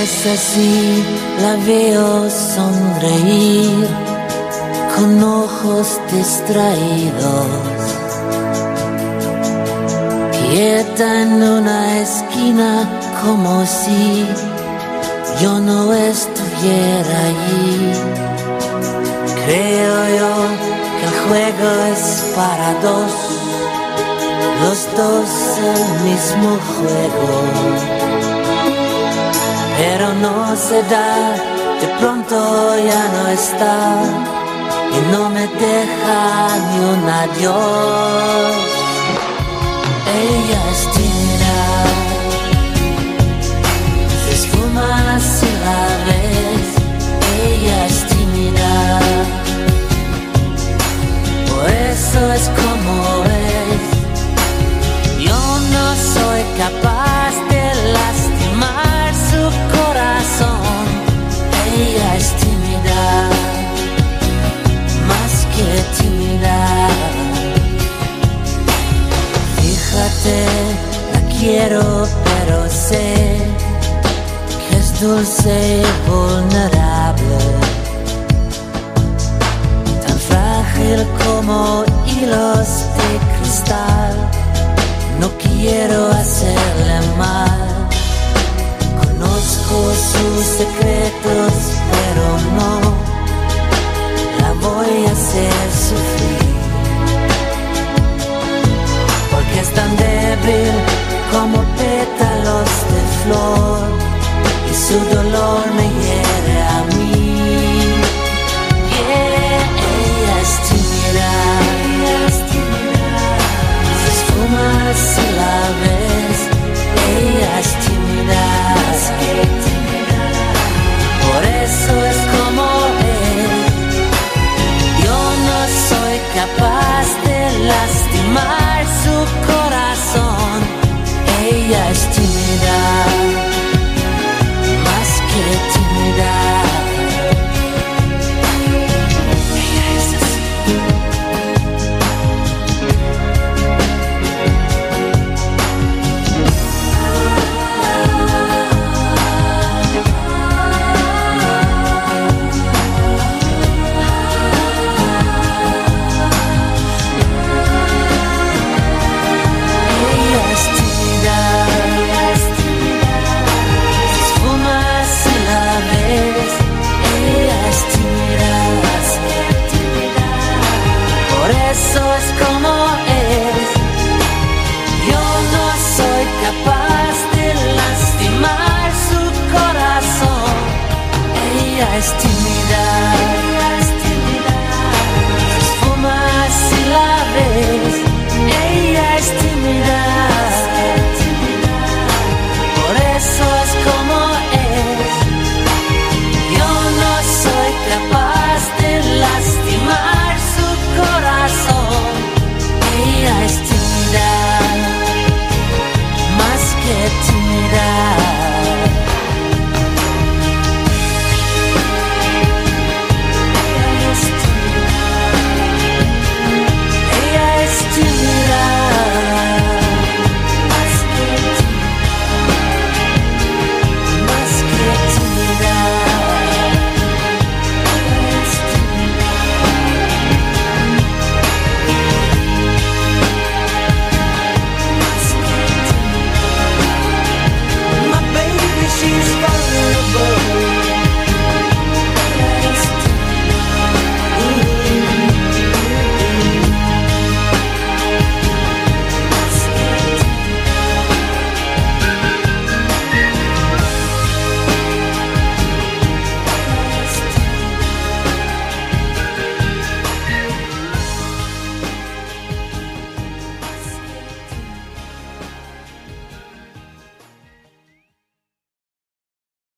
es así, la veo sonreír con ojos distraídos, quieta en una esquina como si yo no estuviera allí. Creo yo que el juego es para dos, los dos el mismo juego, pero no se da, de pronto ya no está y no me deja ni un adiós. Ella es tímida, se esfuma si la ves. Ella es tímida, por eso es como es. Yo no soy capaz de lastimar su corazón. Ella es tímida, más que tímida. Fíjate, la quiero, pero sé que es dulce y vulnerable, tan frágil como hilos de cristal. No quiero hacerle mal, conozco sus secretos, pero no la voy a hacer sufrir, porque es tan débil como pétalos de flor y su dolor me